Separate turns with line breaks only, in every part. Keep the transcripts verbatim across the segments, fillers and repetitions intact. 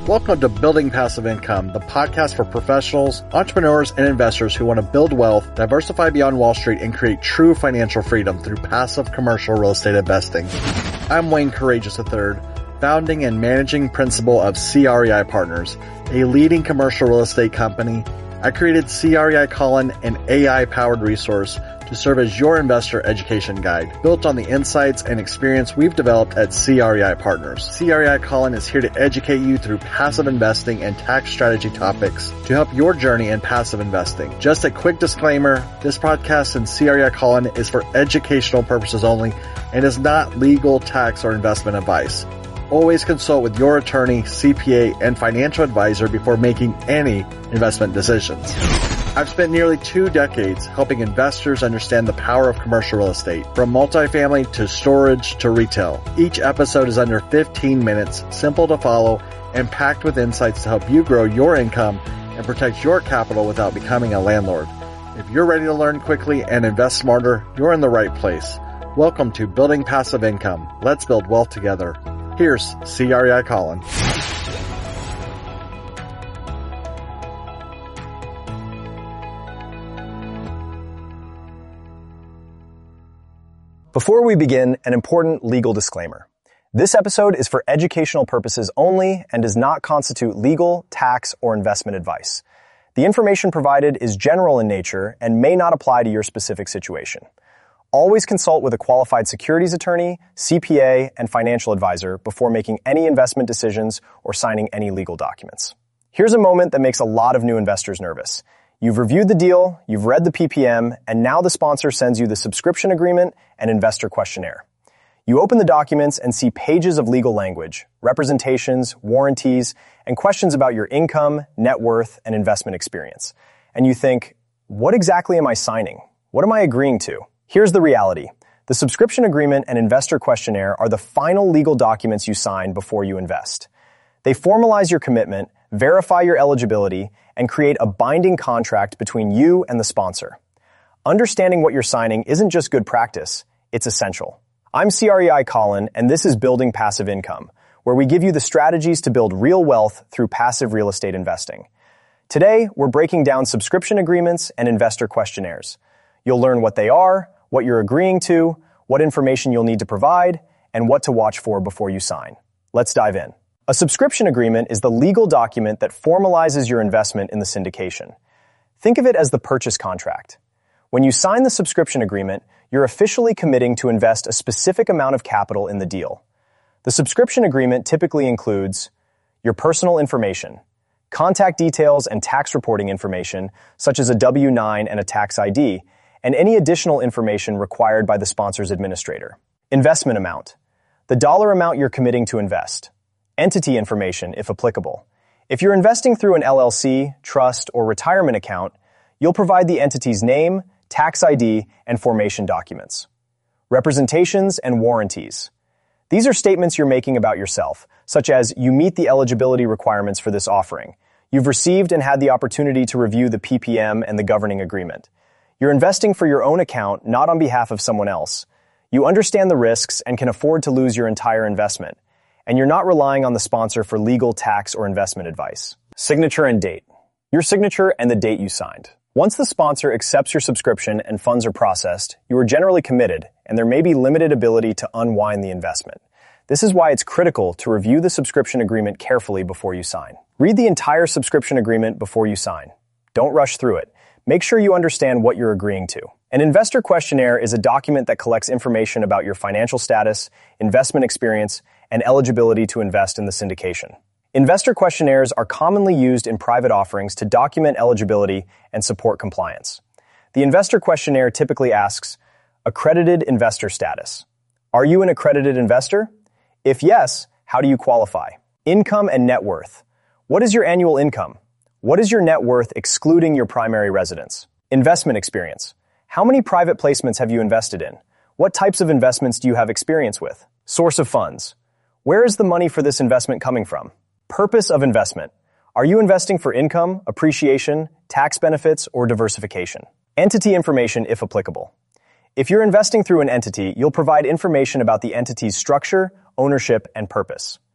Welcome to Building Passive Income, the podcast for professionals, entrepreneurs, and investors who want to build wealth, diversify beyond Wall Street, and create true financial freedom through passive commercial real estate investing. I'm Wayne Courageous the third, founding and managing principal of C R E I Partners, a leading commercial real estate company. I created C R E I Colin, an A I-powered resource to serve as your investor education guide, built on the insights and experience we've developed at C R E I Partners. C R E I Colin is here to educate you through passive investing and tax strategy topics to help your journey in passive investing. Just a quick disclaimer, this podcast and C R E I Colin is for educational purposes only and is not legal, tax, or investment advice. Always consult with your attorney, C P A, and financial advisor before making any investment decisions. I've spent nearly two decades helping investors understand the power of commercial real estate, from multifamily to storage to retail. Each episode is under fifteen minutes, simple to follow, and packed with insights to help you grow your income and protect your capital without becoming a landlord. If you're ready to learn quickly and invest smarter, you're in the right place. Welcome to Building Passive Income. Let's build wealth together. Here's C R E I Colin.
Before we begin, an important legal disclaimer. This episode is for educational purposes only and does not constitute legal, tax, or investment advice. The information provided is general in nature and may not apply to your specific situation. Always consult with a qualified securities attorney, C P A, and financial advisor before making any investment decisions or signing any legal documents. Here's a moment that makes a lot of new investors nervous. You've reviewed the deal, you've read the P P M, and now the sponsor sends you the subscription agreement and investor questionnaire. You open the documents and see pages of legal language, representations, warranties, and questions about your income, net worth, and investment experience. And you think, what exactly am I signing? What am I agreeing to? Here's the reality. The subscription agreement and investor questionnaire are the final legal documents you sign before you invest. They formalize your commitment, verify your eligibility, and create a binding contract between you and the sponsor. Understanding what you're signing isn't just good practice, it's essential. I'm C R E I Colin, and this is Building Passive Income, where we give you the strategies to build real wealth through passive real estate investing. Today, we're breaking down subscription agreements and investor questionnaires. You'll learn what they are, what you're agreeing to, what information you'll need to provide, and what to watch for before you sign. Let's dive in. A subscription agreement is the legal document that formalizes your investment in the syndication. Think of it as the purchase contract. When you sign the subscription agreement, you're officially committing to invest a specific amount of capital in the deal. The subscription agreement typically includes your personal information, contact details and tax reporting information, such as a W nine and a tax I D, and any additional information required by the sponsor's administrator. Investment amount, the dollar amount you're committing to invest. Entity information, if applicable. If you're investing through an L L C, trust, or retirement account, you'll provide the entity's name, tax I D, and formation documents. Representations and warranties. These are statements you're making about yourself, such as you meet the eligibility requirements for this offering. You've received and had the opportunity to review the P P M and the governing agreement. You're investing for your own account, not on behalf of someone else. You understand the risks and can afford to lose your entire investment. And you're not relying on the sponsor for legal, tax, or investment advice. Signature and date. Your signature and the date you signed. Once the sponsor accepts your subscription and funds are processed, you are generally committed, and there may be limited ability to unwind the investment. This is why it's critical to review the subscription agreement carefully before you sign. Read the entire subscription agreement before you sign. Don't rush through it. Make sure you understand what you're agreeing to. An investor questionnaire is a document that collects information about your financial status, investment experience, and eligibility to invest in the syndication. Investor questionnaires are commonly used in private offerings to document eligibility and support compliance. The investor questionnaire typically asks, accredited investor status. Are you an accredited investor? If yes, how do you qualify? Income and net worth. What is your annual income? What is your net worth excluding your primary residence? Investment experience. How many private placements have you invested in? What types of investments do you have experience with? Source of funds. Where is the money for this investment coming from? Purpose of investment. Are you investing for income, appreciation, tax benefits, or diversification? Entity information if applicable. If you're investing through an entity, you'll provide information about the entity's structure, ownership, and purpose.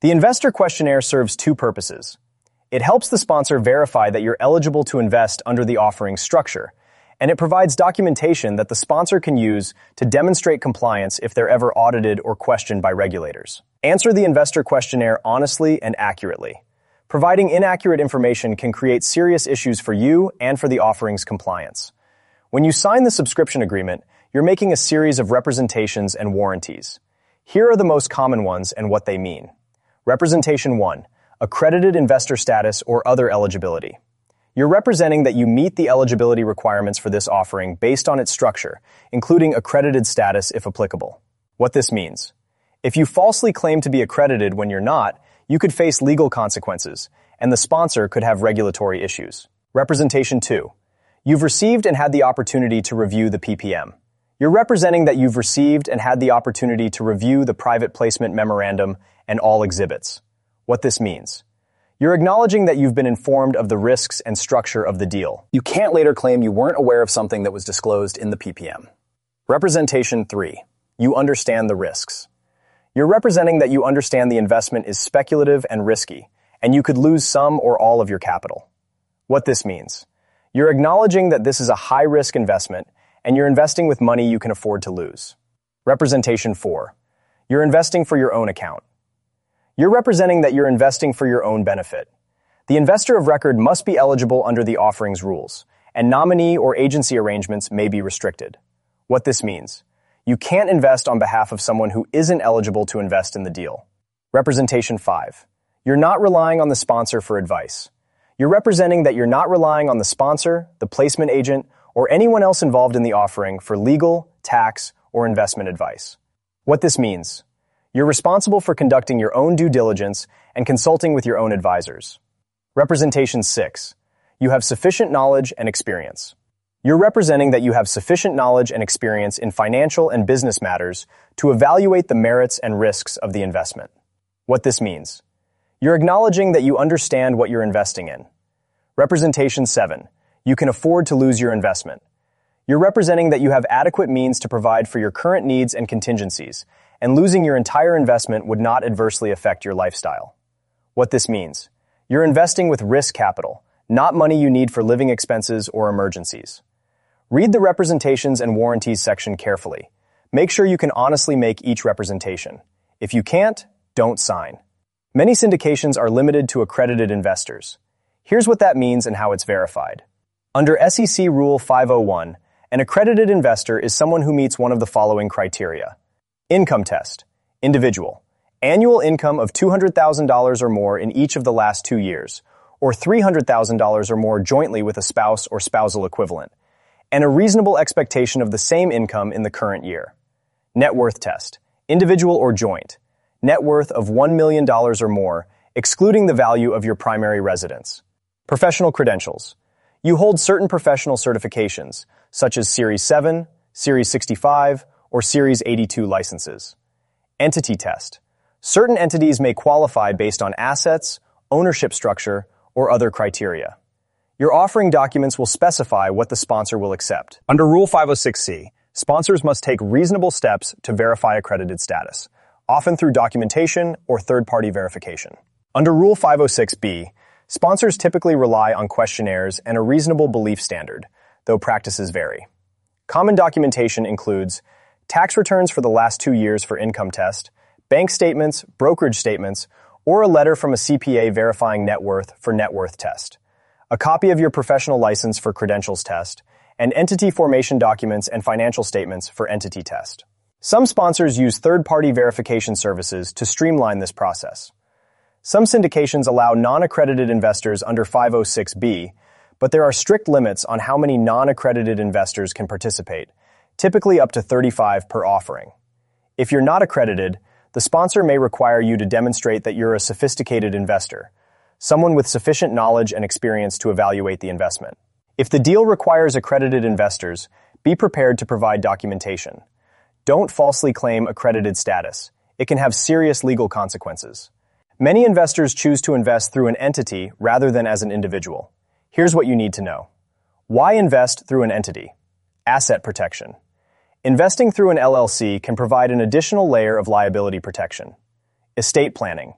The investor questionnaire serves two purposes. It helps the sponsor verify that you're eligible to invest under the offering structure, and it provides documentation that the sponsor can use to demonstrate compliance if they're ever audited or questioned by regulators. Answer the investor questionnaire honestly and accurately. Providing inaccurate information can create serious issues for you and for the offering's compliance. When you sign the subscription agreement, you're making a series of representations and warranties. Here are the most common ones and what they mean. Representation one, accredited investor status or other eligibility. You're representing that you meet the eligibility requirements for this offering based on its structure, including accredited status if applicable. What this means. If you falsely claim to be accredited when you're not, you could face legal consequences, and the sponsor could have regulatory issues. Representation two. You've received and had the opportunity to review the P P M. You're representing that you've received and had the opportunity to review the private placement memorandum and all exhibits. What this means. You're acknowledging that you've been informed of the risks and structure of the deal. You can't later claim you weren't aware of something that was disclosed in the P P M. Representation three. You understand the risks. You're representing that you understand the investment is speculative and risky, and you could lose some or all of your capital. What this means. You're acknowledging that this is a high-risk investment, and you're investing with money you can afford to lose. Representation four. You're investing for your own account. You're representing that you're investing for your own benefit. The investor of record must be eligible under the offering's rules, and nominee or agency arrangements may be restricted. What this means. You can't invest on behalf of someone who isn't eligible to invest in the deal. Representation five. You're not relying on the sponsor for advice. You're representing that you're not relying on the sponsor, the placement agent, or anyone else involved in the offering for legal, tax, or investment advice. What this means. You're responsible for conducting your own due diligence and consulting with your own advisors. Representation six. You have sufficient knowledge and experience. You're representing that you have sufficient knowledge and experience in financial and business matters to evaluate the merits and risks of the investment. What this means. You're acknowledging that you understand what you're investing in. Representation seven. You can afford to lose your investment. You're representing that you have adequate means to provide for your current needs and contingencies, and losing your entire investment would not adversely affect your lifestyle. What this means. You're investing with risk capital, not money you need for living expenses or emergencies. Read the representations and warranties section carefully. Make sure you can honestly make each representation. If you can't, don't sign. Many syndications are limited to accredited investors. Here's what that means and how it's verified. Under S E C Rule five oh one, an accredited investor is someone who meets one of the following criteria. Income test. Individual. Annual income of two hundred thousand dollars or more in each of the last two years, or three hundred thousand dollars or more jointly with a spouse or spousal equivalent, and a reasonable expectation of the same income in the current year. Net worth test. Individual or joint. Net worth of one million dollars or more, excluding the value of your primary residence. Professional credentials. You hold certain professional certifications, such as Series seven, Series sixty-five, or Series eighty-two licenses. Entity test. Certain entities may qualify based on assets, ownership structure, or other criteria. Your offering documents will specify what the sponsor will accept. Under Rule five oh six C, sponsors must take reasonable steps to verify accredited status, often through documentation or third-party verification. Under Rule five oh six B, sponsors typically rely on questionnaires and a reasonable belief standard, though practices vary. Common documentation includes tax returns for the last two years for income test, bank statements, brokerage statements, or a letter from a C P A verifying net worth for net worth test, a copy of your professional license for credentials test, and entity formation documents and financial statements for entity test. Some sponsors use third-party verification services to streamline this process. Some syndications allow non-accredited investors under five oh six B, but there are strict limits on how many non-accredited investors can participate, typically up to thirty-five per offering. If you're not accredited, the sponsor may require you to demonstrate that you're a sophisticated investor, someone with sufficient knowledge and experience to evaluate the investment. If the deal requires accredited investors, be prepared to provide documentation. Don't falsely claim accredited status. It can have serious legal consequences. Many investors choose to invest through an entity rather than as an individual. Here's what you need to know. Why invest through an entity? Asset protection. Investing through an L L C can provide an additional layer of liability protection. Estate planning.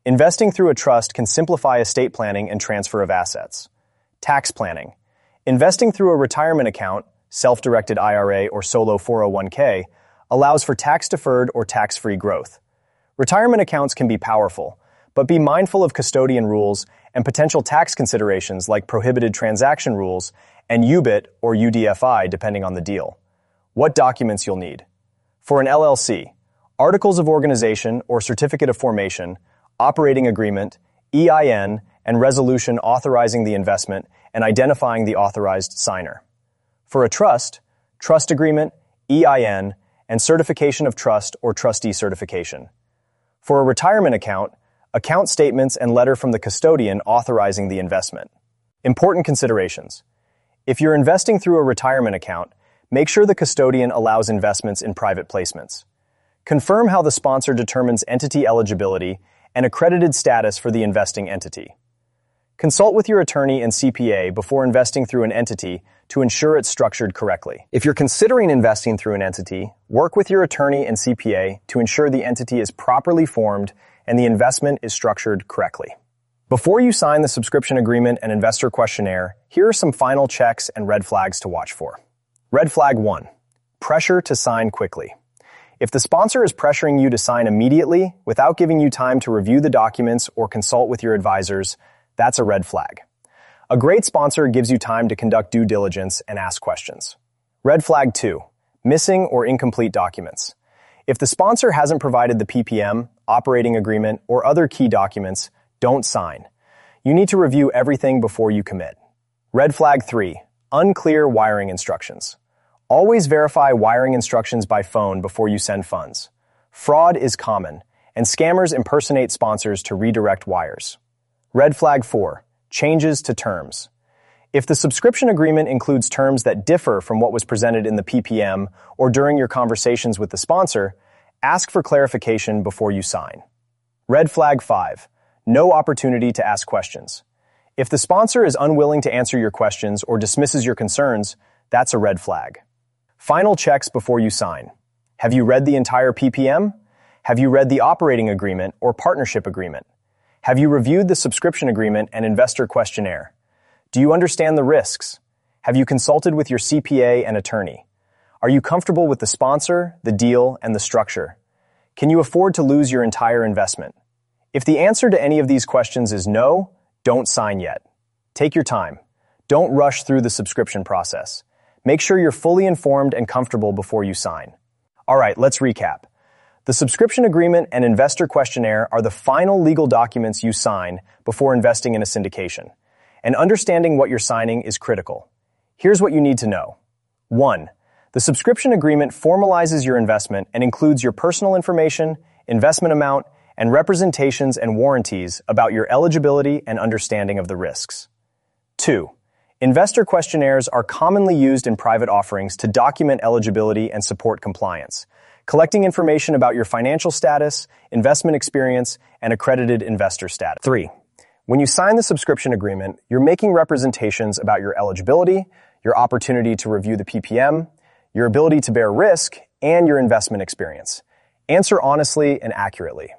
Investing through a trust can simplify estate planning and transfer of assets. Tax planning. Investing through a retirement account, self-directed I R A or solo four oh one k, allows for tax-deferred or tax-free growth. Retirement accounts can be powerful, but be mindful of custodian rules and potential tax considerations like prohibited transaction rules and U B I T or U D F I depending on the deal. What documents you'll need. For an L L C, articles of organization or certificate of formation, operating agreement, E I N, and resolution authorizing the investment and identifying the authorized signer. For a trust, trust agreement, E I N, and certification of trust or trustee certification. For a retirement account, account statements and letter from the custodian authorizing the investment. Important considerations. If you're investing through a retirement account, make sure the custodian allows investments in private placements. Confirm how the sponsor determines entity eligibility and accredited status for the investing entity. Consult with your attorney and C P A before investing through an entity to ensure it's structured correctly. If you're considering investing through an entity, work with your attorney and C P A to ensure the entity is properly formed and the investment is structured correctly. Before you sign the subscription agreement and investor questionnaire, here are some final checks and red flags to watch for. Red flag one, pressure to sign quickly. If the sponsor is pressuring you to sign immediately without giving you time to review the documents or consult with your advisors, that's a red flag. A great sponsor gives you time to conduct due diligence and ask questions. Red flag two, missing or incomplete documents. If the sponsor hasn't provided the P P M, operating agreement, or other key documents, don't sign. You need to review everything before you commit. Red flag three, unclear wiring instructions. Always verify wiring instructions by phone before you send funds. Fraud is common, and scammers impersonate sponsors to redirect wires. Red flag four, changes to terms. If the subscription agreement includes terms that differ from what was presented in the P P M or during your conversations with the sponsor, ask for clarification before you sign. Red flag five, no opportunity to ask questions. If the sponsor is unwilling to answer your questions or dismisses your concerns, that's a red flag. Final checks before you sign. Have you read the entire P P M? Have you read the operating agreement or partnership agreement? Have you reviewed the subscription agreement and investor questionnaire? Do you understand the risks? Have you consulted with your C P A and attorney? Are you comfortable with the sponsor, the deal, and the structure? Can you afford to lose your entire investment? If the answer to any of these questions is no, don't sign yet. Take your time. Don't rush through the subscription process. Make sure you're fully informed and comfortable before you sign. All right, let's recap. The subscription agreement and investor questionnaire are the final legal documents you sign before investing in a syndication. And understanding what you're signing is critical. Here's what you need to know. One, the subscription agreement formalizes your investment and includes your personal information, investment amount, and representations and warranties about your eligibility and understanding of the risks. Two, investor questionnaires are commonly used in private offerings to document eligibility and support compliance, collecting information about your financial status, investment experience, and accredited investor status. Three, when you sign the subscription agreement, you're making representations about your eligibility, your opportunity to review the P P M, your ability to bear risk, and your investment experience. Answer honestly and accurately.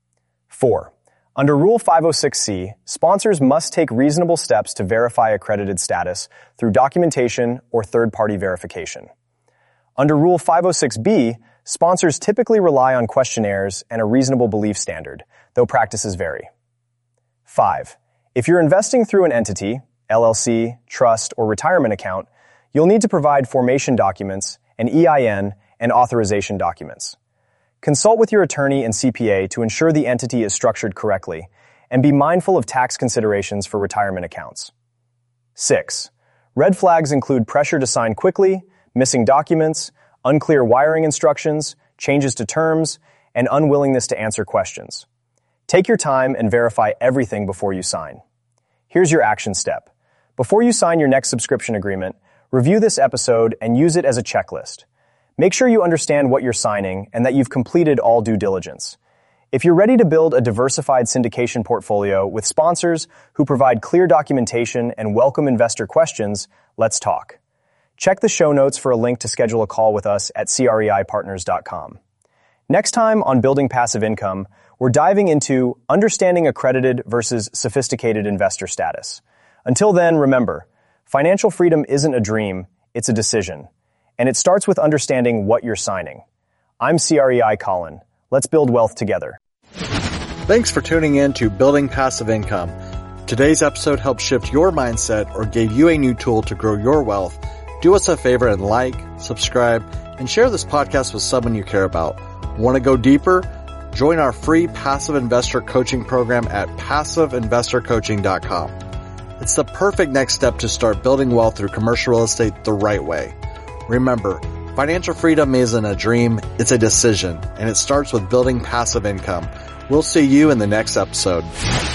Four, under Rule five oh six C, sponsors must take reasonable steps to verify accredited status through documentation or third-party verification. Under Rule five oh six B, sponsors typically rely on questionnaires and a reasonable belief standard, though practices vary. Five, if you're investing through an entity, L L C, trust, or retirement account, you'll need to provide formation documents, an E I N, and authorization documents. Consult with your attorney and C P A to ensure the entity is structured correctly, and be mindful of tax considerations for retirement accounts. Six, red flags include pressure to sign quickly, missing documents, unclear wiring instructions, changes to terms, and unwillingness to answer questions. Take your time and verify everything before you sign. Here's your action step. Before you sign your next subscription agreement, review this episode and use it as a checklist. Make sure you understand what you're signing and that you've completed all due diligence. If you're ready to build a diversified syndication portfolio with sponsors who provide clear documentation and welcome investor questions, let's talk. Check the show notes for a link to schedule a call with us at C R E I partners dot com. Next time on Building Passive Income, we're diving into understanding accredited versus sophisticated investor status. Until then, remember, financial freedom isn't a dream, it's a decision. And it starts with understanding what you're signing. I'm C R E I Colin. Let's build wealth together.
Thanks for tuning in to Building Passive Income. Today's episode helped shift your mindset or gave you a new tool to grow your wealth. Do us a favor and like, subscribe, and share this podcast with someone you care about. Want to go deeper? Join our free passive investor coaching program at passive investor coaching dot com. It's the perfect next step to start building wealth through commercial real estate the right way. Remember, financial freedom isn't a dream, it's a decision, and it starts with building passive income. We'll see you in the next episode.